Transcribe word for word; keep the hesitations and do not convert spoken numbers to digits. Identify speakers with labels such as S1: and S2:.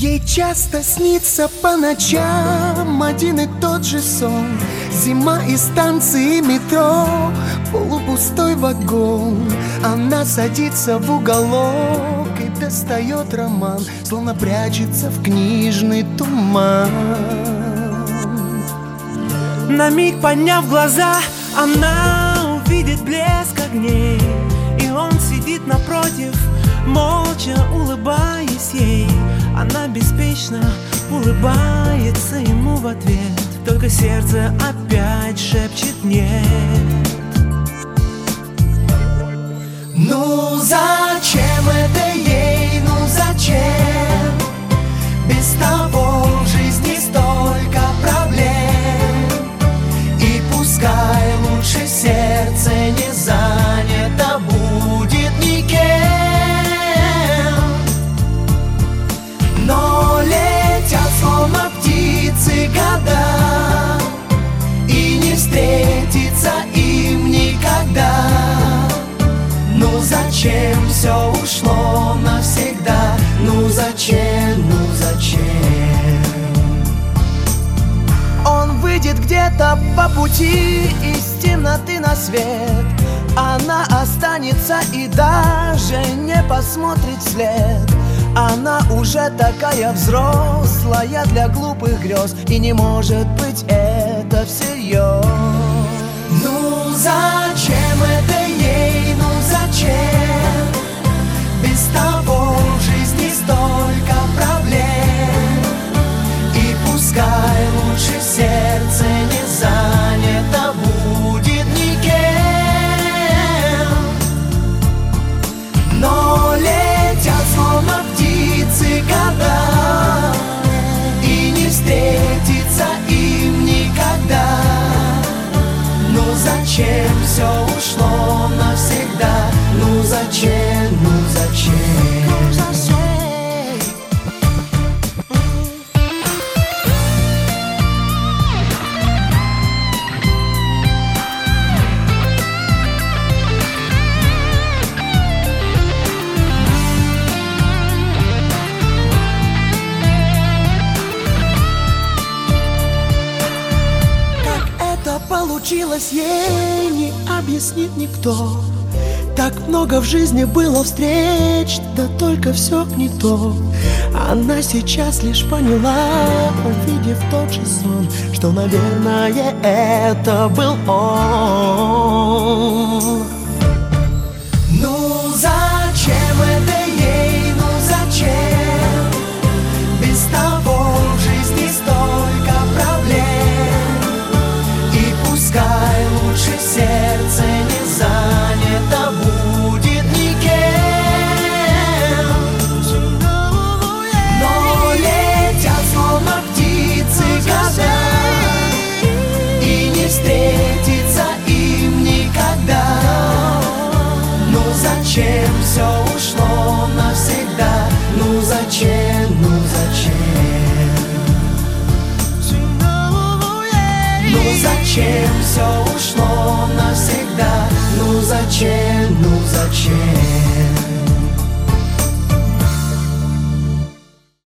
S1: Ей часто снится по ночам один и тот же сон. Зима и станции метро, полупустой вагон. Она садится в уголок и достает роман, словно прячется в книжный туман.
S2: На миг подняв глаза, она увидит блеск огней, и он сидит напротив, молча улыбаясь ей. Она беспечно улыбается ему в ответ, только сердце опять шепчет нет.
S1: Ну зачем это ей, ну зачем? Без того в жизни столько проблем. И пускай лучше сердце не занято будет никем. Но летят словно птицы года, и не встретится им никогда. Ну зачем все ушло навсегда? Ну зачем, ну зачем? Он выйдет где-то по пути из темноты на свет. Она останется и даже не посмотрит вслед. Она уже такая взрослая для глупых грез, и не может быть это всерьез. Ну зачем это ей, ну зачем? Без того в жизни столько проблем. И пускай лучше сердце не занято будет никем. Но летят словно птицы года, и не встретится им никогда. Ну зачем все ушло навсегда? Ну зачем, ну зачем? Получилось, ей не объяснит никто. Так много в жизни было встреч, да только все не то. Она сейчас лишь поняла, увидев тот же сон, что, наверное, это был он. Ну зачем это ей, ну зачем? Без того в жизни столько проблем. Пускай лучше сердце не занято будет никем. Но летят словно птицы года, и не встретится им никогда. Ну зачем все ушло навсегда? Ну зачем, ну зачем? Ну зачем все ушло навсегда? Ну зачем, ну зачем?